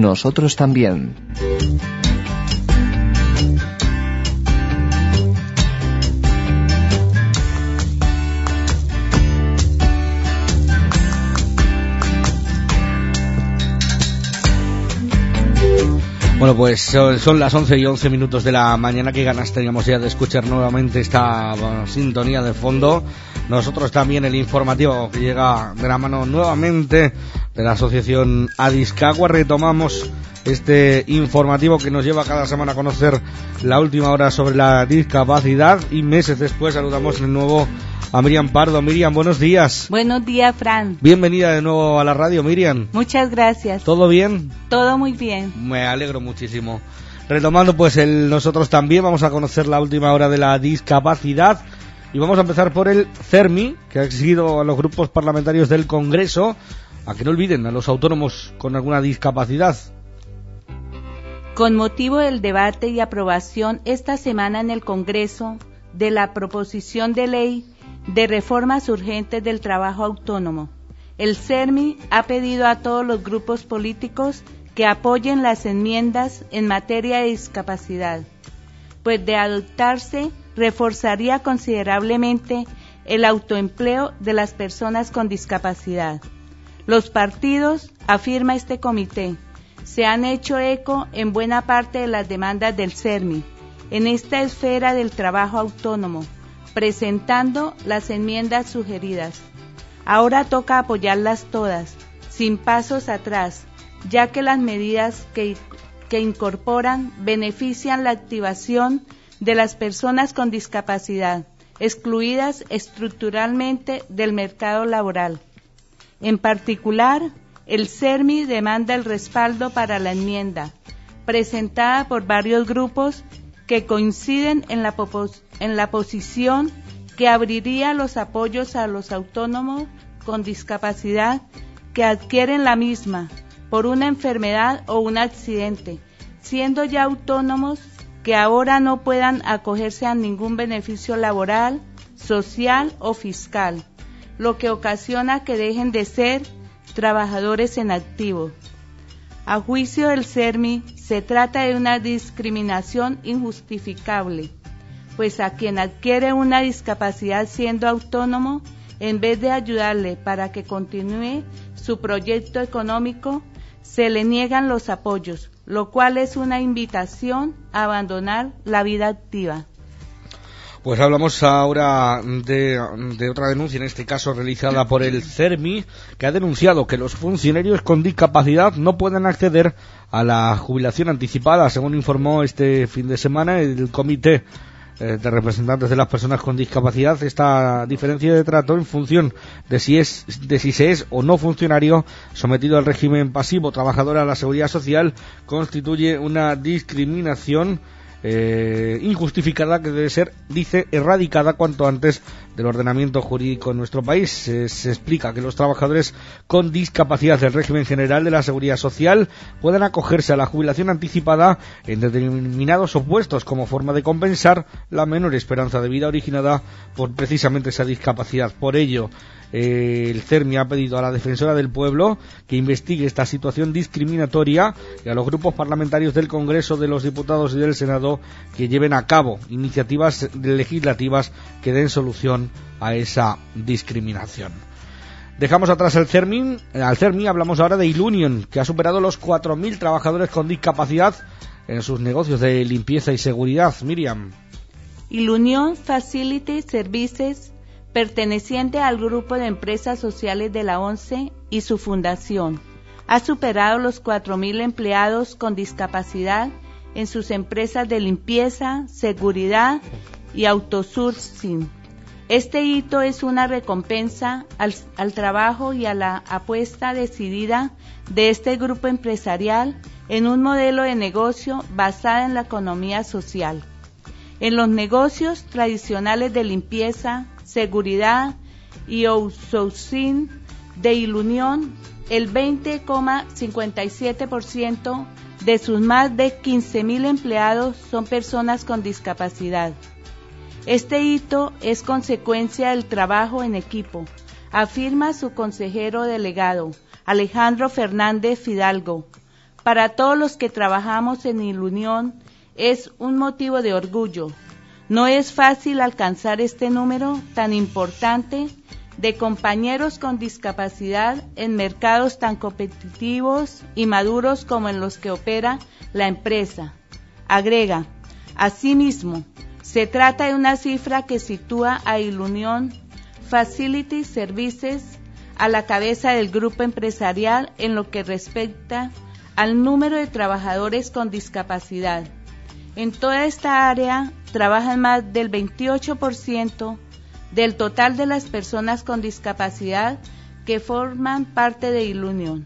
nosotros también. Bueno, pues son las 11:11 de la mañana. Qué ganas teníamos ya de escuchar nuevamente esta sintonía de fondo. Nosotros también el informativo que llega de la mano nuevamente de la asociación Adiscagua. Retomamos este informativo que nos lleva cada semana a conocer la última hora sobre la discapacidad, y meses después saludamos de nuevo a Miriam Pardo. Miriam, buenos días. Buenos días, Fran. Bienvenida de nuevo a la radio, Miriam. Muchas gracias. ¿Todo bien? Todo muy bien. Me alegro muchísimo. Retomando, pues nosotros también vamos a conocer la última hora de la discapacidad, y vamos a empezar por el CERMI, que ha exigido a los grupos parlamentarios del Congreso a que no olviden a los autónomos con alguna discapacidad. Con motivo del debate y aprobación esta semana en el Congreso de la proposición de ley de reformas urgentes del trabajo autónomo, el CERMI ha pedido a todos los grupos políticos que apoyen las enmiendas en materia de discapacidad, pues de adoptarse reforzaría considerablemente el autoempleo de las personas con discapacidad. Los partidos, afirma este comité, se han hecho eco en buena parte de las demandas del CERMI en esta esfera del trabajo autónomo, presentando las enmiendas sugeridas. Ahora toca apoyarlas todas, sin pasos atrás, ya que las medidas que incorporan benefician la activación de las personas con discapacidad, excluidas estructuralmente del mercado laboral. En particular, el CERMI demanda el respaldo para la enmienda, presentada por varios grupos que coinciden en la posición que abriría los apoyos a los autónomos con discapacidad que adquieren la misma por una enfermedad o un accidente, siendo ya autónomos, que ahora no puedan acogerse a ningún beneficio laboral, social o fiscal, lo que ocasiona que dejen de ser trabajadores en activo. A juicio del CERMI, se trata de una discriminación injustificable, pues a quien adquiere una discapacidad siendo autónomo, en vez de ayudarle para que continúe su proyecto económico, se le niegan los apoyos, lo cual es una invitación a abandonar la vida activa. Pues hablamos ahora de otra denuncia, en este caso realizada por el CERMI, que ha denunciado que los funcionarios con discapacidad no pueden acceder a la jubilación anticipada, según informó este fin de semana el comité de representantes de las personas con discapacidad. Esta diferencia de trato en función de si se es o no funcionario sometido al régimen pasivo trabajador a la seguridad social constituye una discriminación injustificada que debe ser, dice, erradicada cuanto antes del ordenamiento jurídico en nuestro país. Se explica que los trabajadores con discapacidad del régimen general de la seguridad social pueden acogerse a la jubilación anticipada en determinados supuestos como forma de compensar la menor esperanza de vida originada por precisamente esa discapacidad. Por ello, el CERMI ha pedido a la Defensora del Pueblo que investigue esta situación discriminatoria y a los grupos parlamentarios del Congreso, de los Diputados y del Senado que lleven a cabo iniciativas legislativas que den solución a esa discriminación. Dejamos atrás al CERMI, hablamos ahora de Ilunion, que ha superado los 4.000 trabajadores con discapacidad en sus negocios de limpieza y seguridad. Miriam. Ilunion Facility Services, perteneciente al grupo de empresas sociales de la ONCE y su fundación, ha superado los 4.000 empleados con discapacidad en sus empresas de limpieza, seguridad y outsourcing. Este hito es una recompensa al trabajo y a la apuesta decidida de este grupo empresarial en un modelo de negocio basado en la economía social. En los negocios tradicionales de limpieza, seguridad y outsourcing de Ilunion, el 20,57% de sus más de 15.000 empleados son personas con discapacidad. Este hito es consecuencia del trabajo en equipo, afirma su consejero delegado, Alejandro Fernández Fidalgo, para todos los que trabajamos en Ilunión es un motivo de orgullo. No es fácil alcanzar este número tan importante de compañeros con discapacidad en mercados tan competitivos y maduros como en los que opera la empresa. Agrega, asimismo, se trata de una cifra que sitúa a Ilunión Facility Services a la cabeza del grupo empresarial en lo que respecta al número de trabajadores con discapacidad. En toda esta área trabajan más del 28% del total de las personas con discapacidad que forman parte de Ilunión.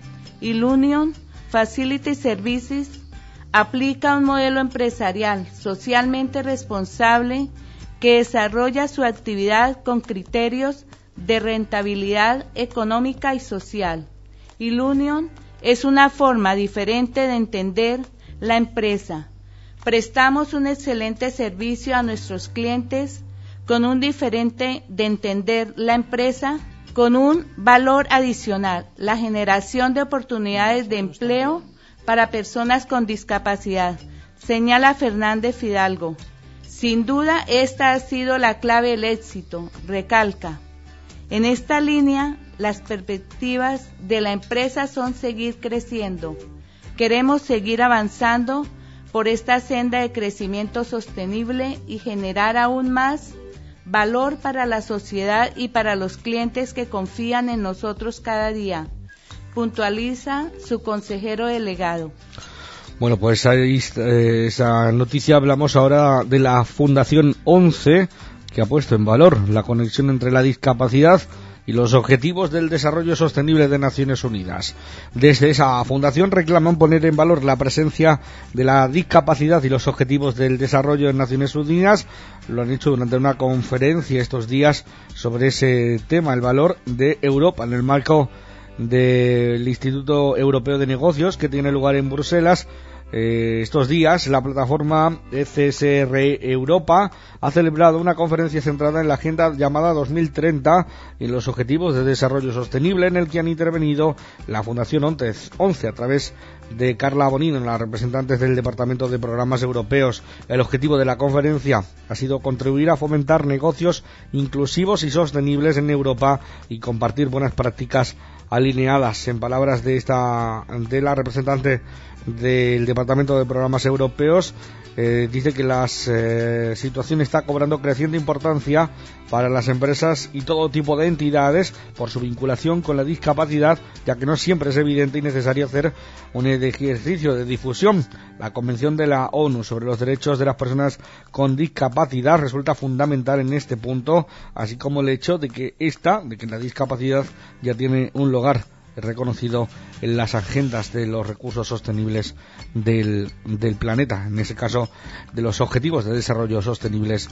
Ilunión Facility Services aplica un modelo empresarial socialmente responsable que desarrolla su actividad con criterios de rentabilidad económica y social. Ilunión es una forma diferente de entender la empresa. Prestamos un excelente servicio a nuestros clientes con un diferente de entender la empresa, con un valor adicional, la generación de oportunidades de empleo para personas con discapacidad, señala Fernández Fidalgo. Sin duda, esta ha sido la clave del éxito, recalca. En esta línea, las perspectivas de la empresa son seguir creciendo. Queremos seguir avanzando por esta senda de crecimiento sostenible y generar aún más valor para la sociedad y para los clientes que confían en nosotros cada día, puntualiza su consejero delegado. Bueno, pues ahí esa noticia. Hablamos ahora de la Fundación 11, que ha puesto en valor la conexión entre la discapacidad y los Objetivos del Desarrollo Sostenible de Naciones Unidas. Desde esa fundación reclaman poner en valor la presencia de la discapacidad y los Objetivos del Desarrollo de Naciones Unidas. Lo han hecho durante una conferencia estos días sobre ese tema, el valor de Europa, en el marco del Instituto Europeo de Negocios, que tiene lugar en Bruselas. Estos días la plataforma CSR Europa ha celebrado una conferencia centrada en la agenda llamada 2030 y los Objetivos de Desarrollo Sostenible, en el que han intervenido la Fundación 11 a través de Carla Bonino, las representantes del Departamento de Programas Europeos. El objetivo de la conferencia ha sido contribuir a fomentar negocios inclusivos y sostenibles en Europa y compartir buenas prácticas alineadas. En palabras de la representante del Departamento de Programas Europeos, dice que la situación está cobrando creciente importancia para las empresas y todo tipo de entidades por su vinculación con la discapacidad, ya que no siempre es evidente y necesario hacer un ejercicio de difusión. La Convención de la ONU sobre los Derechos de las Personas con Discapacidad resulta fundamental en este punto, así como el hecho de que la discapacidad ya tiene un lugar reconocido en las agendas de los recursos sostenibles del planeta, en ese caso de los Objetivos de Desarrollo Sostenibles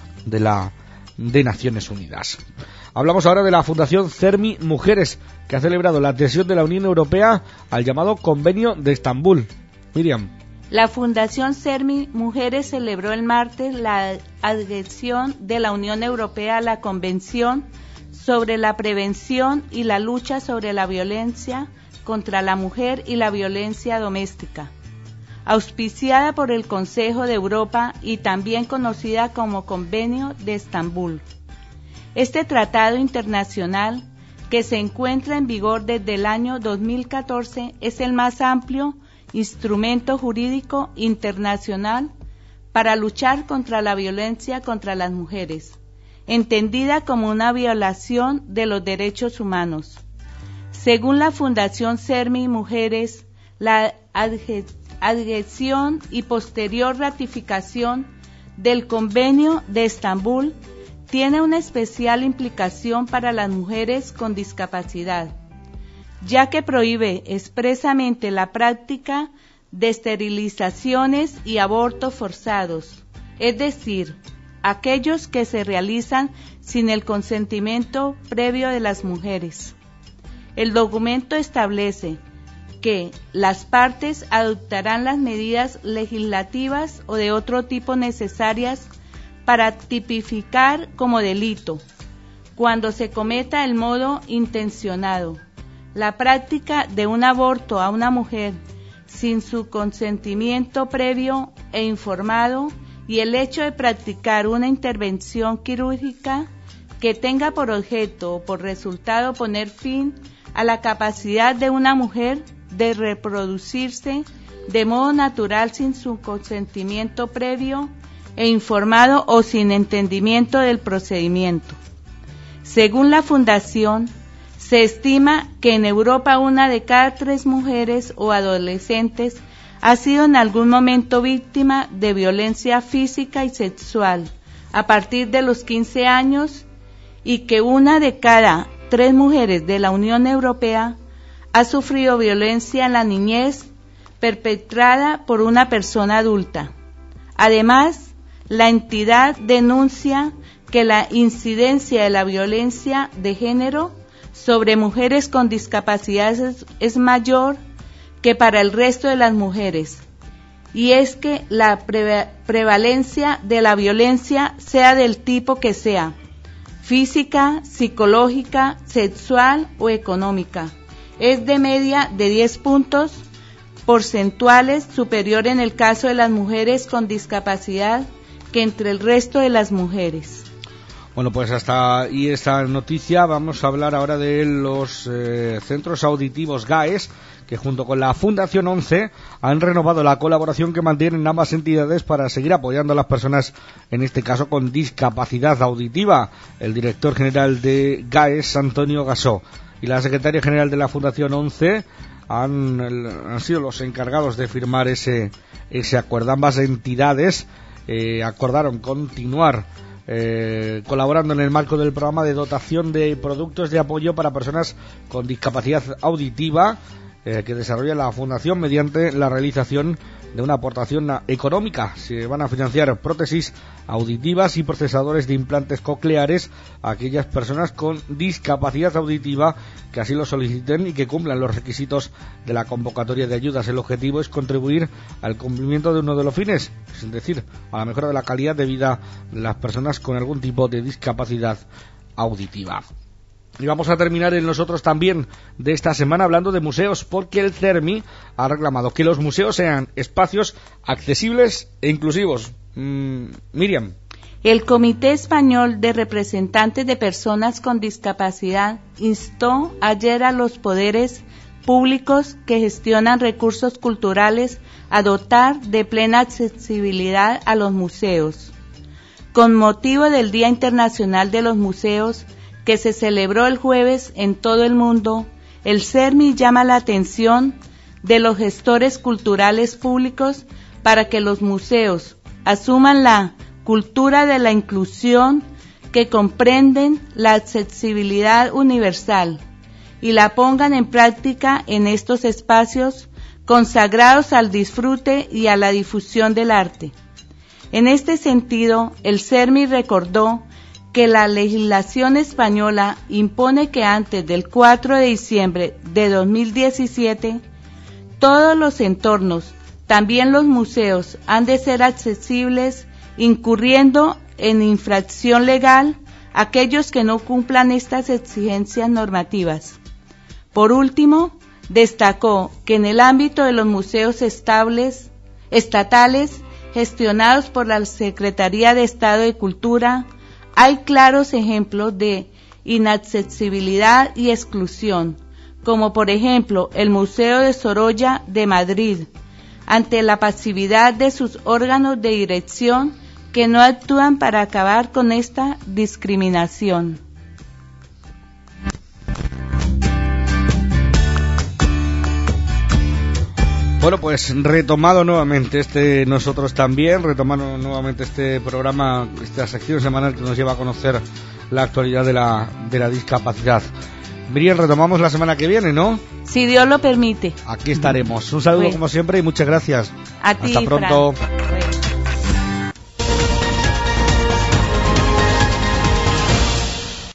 de Naciones Unidas. Hablamos ahora de la Fundación CERMI Mujeres, que ha celebrado la adhesión de la Unión Europea al llamado Convenio de Estambul. Miriam. La Fundación CERMI Mujeres celebró el martes la adhesión de la Unión Europea a la Convención sobre la prevención y la lucha sobre la violencia contra la mujer y la violencia doméstica, auspiciada por el Consejo de Europa y también conocida como Convenio de Estambul. Este tratado internacional, que se encuentra en vigor desde el año 2014, es el más amplio instrumento jurídico internacional para luchar contra la violencia contra las mujeres, entendida como una violación de los derechos humanos. Según la Fundación CERMI Mujeres, la adhesión y posterior ratificación del Convenio de Estambul tiene una especial implicación para las mujeres con discapacidad, ya que prohíbe expresamente la práctica de esterilizaciones y abortos forzados, es decir, aquellos que se realizan sin el consentimiento previo de las mujeres. El documento establece que las partes adoptarán las medidas legislativas o de otro tipo necesarias para tipificar como delito, cuando se cometa el modo intencionado, la práctica de un aborto a una mujer sin su consentimiento previo e informado, y el hecho de practicar una intervención quirúrgica que tenga por objeto o por resultado poner fin a la capacidad de una mujer de reproducirse de modo natural sin su consentimiento previo e informado o sin entendimiento del procedimiento. Según la Fundación, se estima que en Europa 1 de cada 3 mujeres o adolescentes ha sido en algún momento víctima de violencia física y sexual a partir de los 15 años y que 1 de cada 3 mujeres de la Unión Europea ha sufrido violencia en la niñez perpetrada por una persona adulta. Además, la entidad denuncia que la incidencia de la violencia de género sobre mujeres con discapacidades es mayor que para el resto de las mujeres, y es que la prevalencia de la violencia, sea del tipo que sea, física, psicológica, sexual o económica, es de media de 10 puntos porcentuales superior en el caso de las mujeres con discapacidad que entre el resto de las mujeres. Bueno, pues hasta ahí esta noticia. Vamos a hablar ahora de los centros auditivos GAES, que junto con la Fundación 11 han renovado la colaboración que mantienen ambas entidades para seguir apoyando a las personas, en este caso con discapacidad auditiva. El director general de GAES, Antonio Gasó, y la secretaria general de la Fundación 11 han sido los encargados de firmar ese acuerdo. Ambas entidades acordaron continuar colaborando en el marco del programa de dotación de productos de apoyo para personas con discapacidad auditiva que desarrolla la Fundación mediante la realización de una aportación económica. Se van a financiar prótesis auditivas y procesadores de implantes cocleares a aquellas personas con discapacidad auditiva que así lo soliciten y que cumplan los requisitos de la convocatoria de ayudas. El objetivo es contribuir al cumplimiento de uno de los fines, es decir, a la mejora de la calidad de vida de las personas con algún tipo de discapacidad auditiva. Y vamos a terminar en nosotros también de esta semana hablando de museos, porque el CERMI ha reclamado que los museos sean espacios accesibles e inclusivos. Miriam. El Comité Español de Representantes de Personas con Discapacidad instó ayer a los poderes públicos que gestionan recursos culturales a dotar de plena accesibilidad a los museos. Con motivo del Día Internacional de los Museos, que se celebró el jueves en todo el mundo, el CERMI llama la atención de los gestores culturales públicos para que los museos asuman la cultura de la inclusión que comprenden la accesibilidad universal y la pongan en práctica en estos espacios consagrados al disfrute y a la difusión del arte. En este sentido, el CERMI recordó que la legislación española impone que antes del 4 de diciembre de 2017, todos los entornos, también los museos, han de ser accesibles, incurriendo en infracción legal aquellos que no cumplan estas exigencias normativas. Por último, destacó que en el ámbito de los museos estatales, gestionados por la Secretaría de Estado de Cultura, hay claros ejemplos de inaccesibilidad y exclusión, como por ejemplo el Museo de Sorolla de Madrid, ante la pasividad de sus órganos de dirección que no actúan para acabar con esta discriminación. Bueno, pues retomando nuevamente nosotros también, retomando nuevamente este programa, esta sección semanal que nos lleva a conocer la actualidad de la discapacidad. Miriam, retomamos la semana que viene, ¿no? Si Dios lo permite. Aquí estaremos. Un saludo como siempre y muchas gracias. A ti, hasta pronto. Fran.